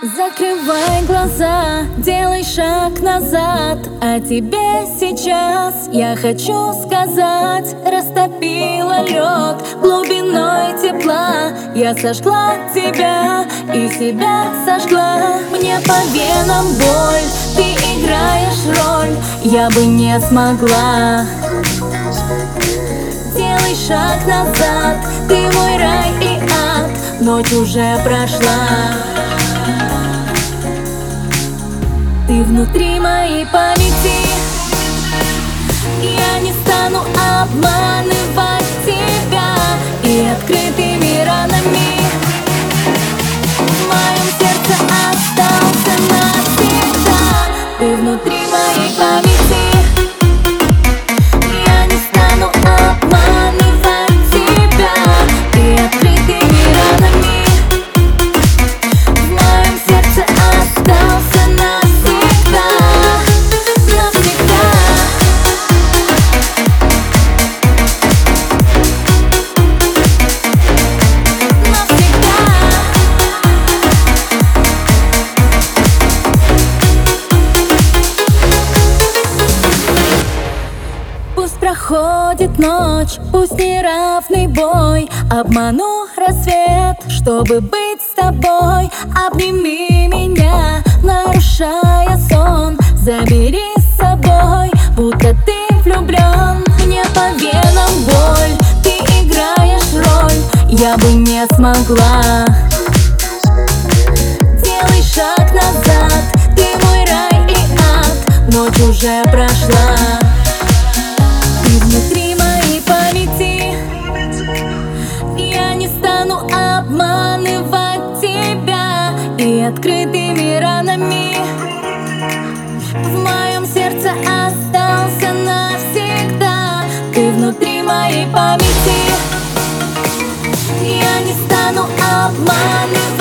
Закрывай глаза, делай шаг назад. А тебе сейчас я хочу сказать: растопила лед глубиной тепла. Я сожгла тебя и себя сожгла. Мне по венам боль, ты играешь роль, я бы не смогла. Делай шаг назад, ты мой рай и ад, ночь уже прошла. Ты внутри моей памяти, я не стану обманывать тебя. И открытыми ранами в моем сердце остался навсегда. Ты внутри моей памяти, я не стану обманывать тебя. И открытыми ранами в моем сердце остался навсегда. Пусть проходит ночь, пусть неравный бой, обману рассвет, чтобы быть с тобой. Обними меня, нарушая сон, забери с собой, будто ты влюблен. Мне по венам боль, ты играешь роль, я бы не смогла. Делай шаг назад, ты мой рай и ад, ночь уже прошла. Ты внутри моей памяти, я не стану обманывать тебя. И открытыми ранами в моем сердце остался навсегда. Ты внутри моей памяти, я не стану обманывать